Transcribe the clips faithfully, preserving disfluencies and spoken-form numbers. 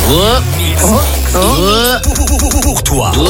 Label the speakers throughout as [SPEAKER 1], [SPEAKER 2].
[SPEAKER 1] Oh. Oh. Oh. Pour toi. Oh.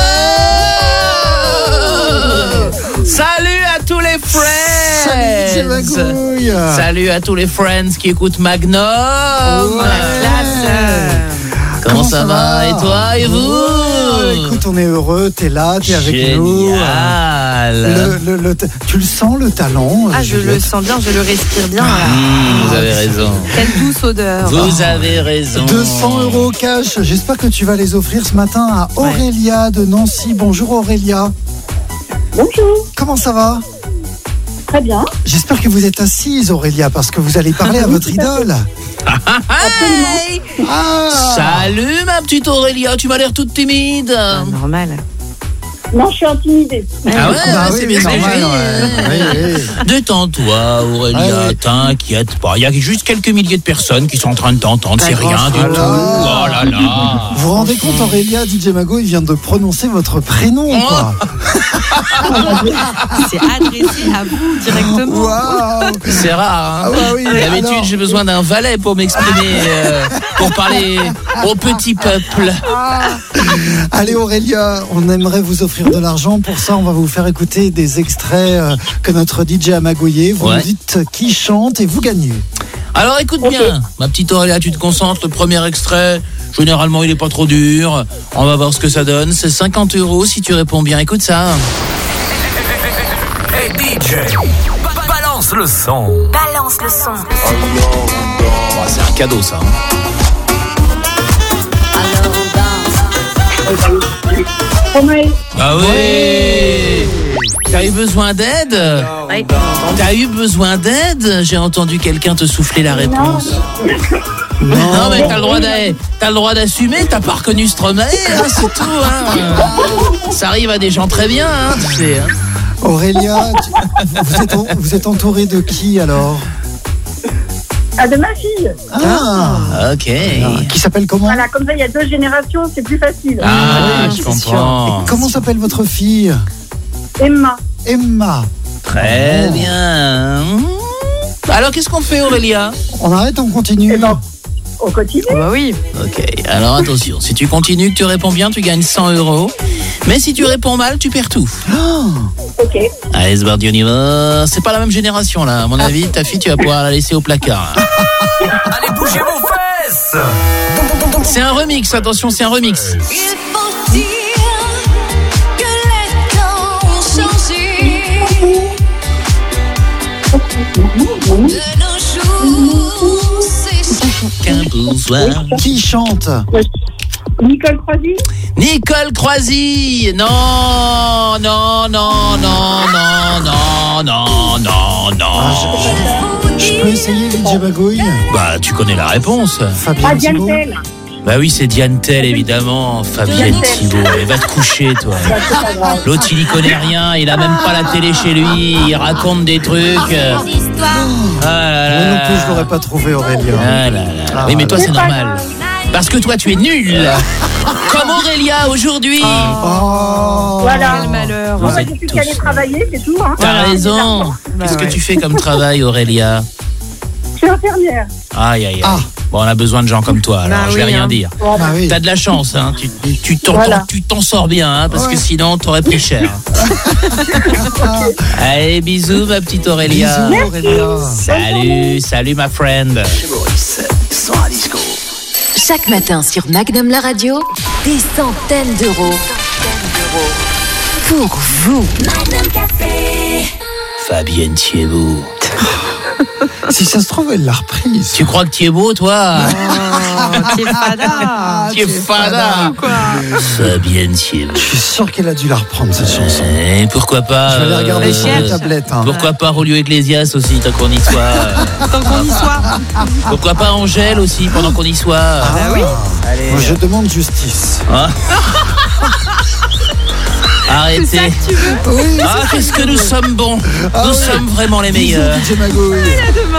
[SPEAKER 1] Salut à tous les friends.
[SPEAKER 2] Salut,
[SPEAKER 1] Salut à tous les friends qui écoutent Magnum.
[SPEAKER 2] Oh,
[SPEAKER 3] la classe.
[SPEAKER 1] Comment, Comment ça, ça va, va et toi et vous?
[SPEAKER 2] Oh, écoute, on est heureux, t'es là, t'es avec
[SPEAKER 1] Génial.
[SPEAKER 2] nous. Le, le, le, tu le sens, le talent?
[SPEAKER 3] Ah, je
[SPEAKER 2] Juliette.
[SPEAKER 3] le sens bien, je le respire bien.
[SPEAKER 1] Mmh, vous avez raison.
[SPEAKER 3] Quelle douce odeur.
[SPEAKER 1] Vous avez raison.
[SPEAKER 2] deux cents euros cash. J'espère que tu vas les offrir ce matin à Aurélia ouais. de Nancy. Bonjour Aurélia.
[SPEAKER 4] Bonjour.
[SPEAKER 2] Comment ça va?
[SPEAKER 4] Très bien.
[SPEAKER 2] J'espère que vous êtes assise Aurélia parce que vous allez parler à votre idole.
[SPEAKER 1] Hey. Ah. Salut ma petite Aurélia, tu m'as l'air toute timide.
[SPEAKER 3] Ah, normal.
[SPEAKER 4] Non, je suis intimidée.
[SPEAKER 1] Ah ouais,
[SPEAKER 2] bah
[SPEAKER 1] c'est
[SPEAKER 2] oui,
[SPEAKER 1] bien
[SPEAKER 2] normal,
[SPEAKER 1] ce que
[SPEAKER 2] ouais. Oui, oui.
[SPEAKER 1] Détends-toi Aurélia,
[SPEAKER 2] ouais.
[SPEAKER 1] T'inquiète pas. Il y a juste quelques milliers de personnes qui sont en train de t'entendre, c'est rien du tout. Oh là là.
[SPEAKER 2] Vous vous rendez compte Aurélia, D J Mago, il vient de prononcer votre prénom oh. quoi.
[SPEAKER 3] C'est adressé à vous directement.
[SPEAKER 2] Wow.
[SPEAKER 1] C'est rare hein.
[SPEAKER 2] Ah bah oui,
[SPEAKER 1] d'habitude
[SPEAKER 2] alors...
[SPEAKER 1] j'ai besoin d'un valet pour m'exprimer, euh, pour parler au petit peuple.
[SPEAKER 2] Ah. Allez Aurélia, on aimerait vous offrir de l'argent. Pour ça, on va vous faire écouter des extraits euh, que notre D J a magouillé. Vous ouais. nous dites qui chante et vous gagnez.
[SPEAKER 1] Alors écoute okay. bien, ma petite Aurélia, tu te concentres. Le premier extrait, généralement il est pas trop dur. On va voir ce que ça donne. C'est cinquante euros si tu réponds bien. Écoute ça.
[SPEAKER 5] Hey D J, balance le son.
[SPEAKER 6] Balance le son.
[SPEAKER 1] Oh, c'est un cadeau ça. Ah oui. T'as eu besoin d'aide?
[SPEAKER 3] Oui.
[SPEAKER 1] T'as eu besoin d'aide? J'ai entendu quelqu'un te souffler la réponse. Non, non mais t'as le droit d'a... t'as le droit d'assumer. T'as pas reconnu Stromae, hein, c'est tout. Hein. Ça arrive à des gens très bien, hein, tu sais. Hein.
[SPEAKER 2] Aurélia, tu... vous, êtes en... vous êtes entouré de qui alors?
[SPEAKER 4] Ah, de ma fille.
[SPEAKER 2] Ah,
[SPEAKER 1] ok.
[SPEAKER 2] Ah, qui s'appelle comment?
[SPEAKER 4] Voilà, comme ça, il y a deux générations, c'est plus facile.
[SPEAKER 1] Ah, oui, je comprends.
[SPEAKER 2] Et comment s'appelle votre fille?
[SPEAKER 4] Emma.
[SPEAKER 2] Emma.
[SPEAKER 1] Très oh. bien. Alors, qu'est-ce qu'on fait, Aurélia?
[SPEAKER 2] On arrête, on continue.
[SPEAKER 4] Eh ben, on continue.
[SPEAKER 3] Oh bah oui.
[SPEAKER 1] Ok, alors attention. Si tu continues, que tu réponds bien, tu gagnes cent euros. Mais si tu réponds mal, tu perds tout.
[SPEAKER 2] Oh.
[SPEAKER 4] Ok.
[SPEAKER 1] Allez, c'est parti, on y va. C'est pas la même génération, là. À mon avis, ta fille, tu vas pouvoir la laisser au placard.
[SPEAKER 5] Allez, bougez vos fesses.
[SPEAKER 1] C'est un remix, attention, c'est un remix.
[SPEAKER 7] Il faut dire que les temps ont changé. De nos jours, c'est
[SPEAKER 1] chacun pour soi.
[SPEAKER 2] Qui chante?
[SPEAKER 4] Nicole Croisy.
[SPEAKER 1] Nicole Croisy. Non, non, non, non, non, non, non, non, non.
[SPEAKER 2] Ah, je, je, je peux essayer, D J Bagouille?
[SPEAKER 1] Bah, tu connais la réponse.
[SPEAKER 2] Fabienne Thibault.
[SPEAKER 1] Bah oui, c'est Diane Tell, évidemment. Fabienne Thibault. Elle va te coucher, toi. L'autre, il y connaît rien. Il a même pas la télé chez lui. Il raconte des trucs. Ah là là.
[SPEAKER 2] Moi non plus, je l'aurais pas trouvé, Aurélia.
[SPEAKER 1] Ah là là.
[SPEAKER 2] Ah,
[SPEAKER 1] oui, mais toi,
[SPEAKER 2] là.
[SPEAKER 1] c'est normal. Parce que toi, tu es nul. Comme Aurélia aujourd'hui.
[SPEAKER 2] Oh.
[SPEAKER 4] Voilà.
[SPEAKER 3] Quel malheur.
[SPEAKER 4] Bon, bah, je suis allée travailler, c'est tout. Hein.
[SPEAKER 1] T'as raison. Qu'est-ce
[SPEAKER 3] Bah, ouais.
[SPEAKER 1] que tu fais comme travail, Aurélia?
[SPEAKER 4] Je suis infirmière.
[SPEAKER 1] Aïe, aïe, aïe.
[SPEAKER 2] Ah.
[SPEAKER 1] Bon, on a besoin de gens comme toi, alors
[SPEAKER 3] Bah
[SPEAKER 1] je vais
[SPEAKER 3] oui,
[SPEAKER 1] rien
[SPEAKER 3] hein.
[SPEAKER 1] dire.
[SPEAKER 2] Ah, oui.
[SPEAKER 1] T'as de la chance, hein. Tu, tu, t'en,
[SPEAKER 4] Voilà.
[SPEAKER 1] tu t'en sors bien, hein, parce
[SPEAKER 2] Ouais.
[SPEAKER 1] que sinon, t'aurais pris cher. Allez, bisous, ma petite Aurélia.
[SPEAKER 2] Bisous, Aurélia.
[SPEAKER 1] Salut, salut, ma friend.
[SPEAKER 6] Chaque matin sur Magnum la radio, des centaines d'euros pour vous.
[SPEAKER 1] Fabienne Thibault.
[SPEAKER 2] Si ça se trouve, elle l'a reprise.
[SPEAKER 1] Tu crois que tu es beau, toi?
[SPEAKER 3] Oh, t'es fada.
[SPEAKER 1] Tu es fada.
[SPEAKER 3] Quoi.
[SPEAKER 1] Fabienne Thibault.
[SPEAKER 2] Je suis sûr qu'elle a dû la reprendre, cette chanson.
[SPEAKER 1] Eh, pourquoi pas?
[SPEAKER 2] Je vais aller regarder
[SPEAKER 1] euh,
[SPEAKER 2] sur la tablette. Hein.
[SPEAKER 1] Pourquoi pas Rolio Iglesias aussi, tant qu'on y soit.
[SPEAKER 3] Tant qu'on y soit.
[SPEAKER 1] Pourquoi pas Angèle aussi, pendant qu'on y soit.
[SPEAKER 2] Ah,
[SPEAKER 3] Bah oui.
[SPEAKER 1] Allez.
[SPEAKER 2] Moi, je demande justice.
[SPEAKER 1] Hein? Arrêtez.
[SPEAKER 3] C'est ça que tu veux.
[SPEAKER 2] Oui,
[SPEAKER 1] Ah, qu'est-ce que nous sommes bons.
[SPEAKER 2] Ah
[SPEAKER 1] Nous
[SPEAKER 2] ouais.
[SPEAKER 1] sommes vraiment les
[SPEAKER 2] Bisous,
[SPEAKER 1] meilleurs.
[SPEAKER 2] D J Magouille.
[SPEAKER 3] Elle a demandé